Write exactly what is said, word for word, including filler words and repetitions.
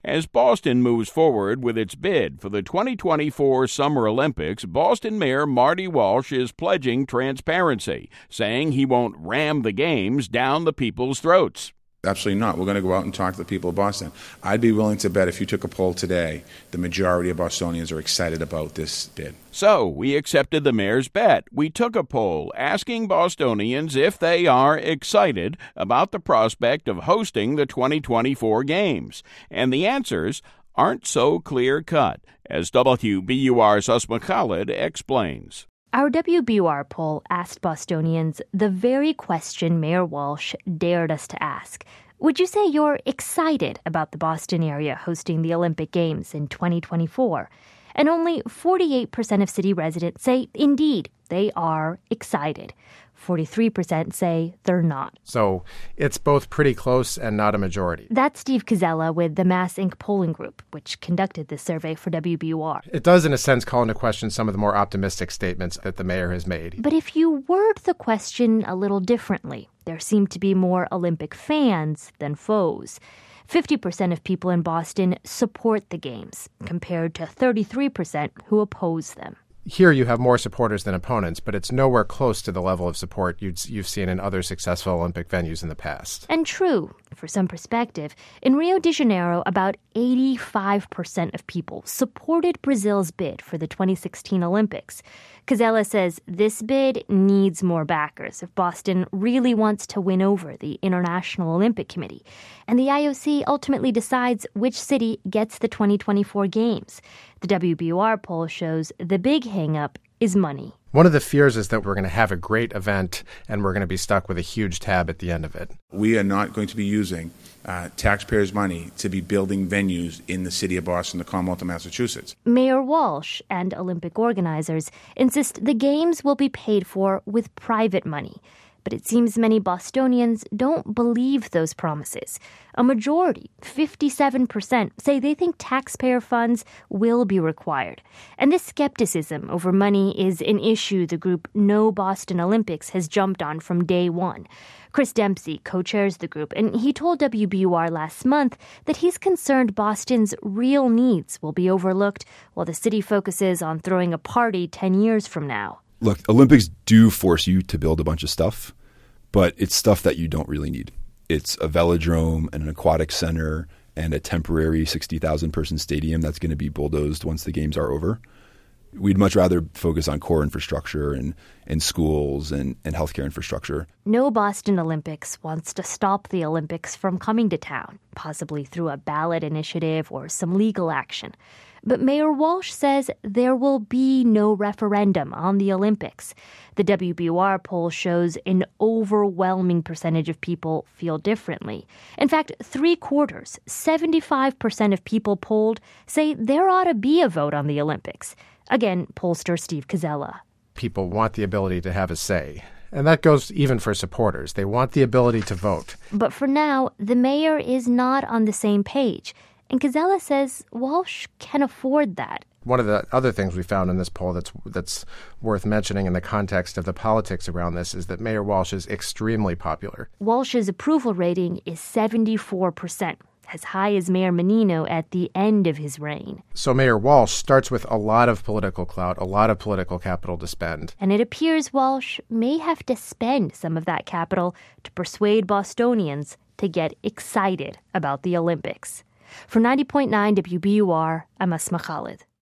As Boston moves forward with its bid for the twenty twenty-four Summer Olympics, Boston Mayor Marty Walsh is pledging transparency, saying he won't ram the games down the people's throats. Absolutely not. We're going to go out and talk to the people of Boston. I'd be willing to bet if you took a poll today, the majority of Bostonians are excited about this bid. So we accepted the mayor's bet. We took a poll asking Bostonians if they are excited about the prospect of hosting the twenty twenty-four games. And the answers aren't so clear-cut, as W B U R's Usma Khalid explains. Our W B U R poll asked Bostonians the very question Mayor Walsh dared us to ask. Would you say you're excited about the Boston area hosting the Olympic Games in twenty twenty-four? And only forty-eight percent of city residents say, indeed, they are excited. forty-three percent say they're not. So it's both pretty close and not a majority. That's Steve Koczela with the Mass Incorporated polling group, which conducted this survey for W B U R. It does, in a sense, call into question some of the more optimistic statements that the mayor has made. But if you word the question a little differently, there seem to be more Olympic fans than foes. fifty percent of people in Boston support the games, compared to thirty-three percent who oppose them. Here you have more supporters than opponents, but it's nowhere close to the level of support you'd, you've seen in other successful Olympic venues in the past. And true, for some perspective, in Rio de Janeiro, about eighty-five percent of people supported Brazil's bid for the twenty sixteen Olympics. Koczela says this bid needs more backers if Boston really wants to win over the International Olympic Committee. And the I O C ultimately decides which city gets the twenty twenty-four games. The W B U R poll shows the big hang-up is money. One of the fears is that we're going to have a great event and we're going to be stuck with a huge tab at the end of it. We are not going to be using uh, taxpayers' money to be building venues in the city of Boston, the Commonwealth of Massachusetts. Mayor Walsh and Olympic organizers insist the games will be paid for with private money. But it seems many Bostonians don't believe those promises. A majority, fifty-seven percent, say they think taxpayer funds will be required. And this skepticism over money is an issue the group No Boston Olympics has jumped on from day one. Chris Dempsey co-chairs the group, and he told W B U R last month that he's concerned Boston's real needs will be overlooked while the city focuses on throwing a party ten years from now. Look, Olympics do force you to build a bunch of stuff, but it's stuff that you don't really need. It's a velodrome and an aquatic center and a temporary sixty thousand person stadium that's going to be bulldozed once the games are over. We'd much rather focus on core infrastructure and, and schools and, and healthcare infrastructure. No Boston Olympics wants to stop the Olympics from coming to town, possibly through a ballot initiative or some legal action. But Mayor Walsh says there will be no referendum on the Olympics. The W B U R poll shows an overwhelming percentage of people feel differently. In fact, three quarters, seventy-five percent of people polled say there ought to be a vote on the Olympics. Again, pollster Steve Koczela. People want the ability to have a say. And that goes even for supporters. They want the ability to vote. But for now, the mayor is not on the same page. And Koczela says Walsh can afford that. One of the other things we found in this poll that's that's worth mentioning in the context of the politics around this is that Mayor Walsh is extremely popular. Walsh's approval rating is seventy-four percent, as high as Mayor Menino at the end of his reign. So Mayor Walsh starts with a lot of political clout, a lot of political capital to spend. And it appears Walsh may have to spend some of that capital to persuade Bostonians to get excited about the Olympics. For ninety point nine W B U R, I'm Usma Khalid.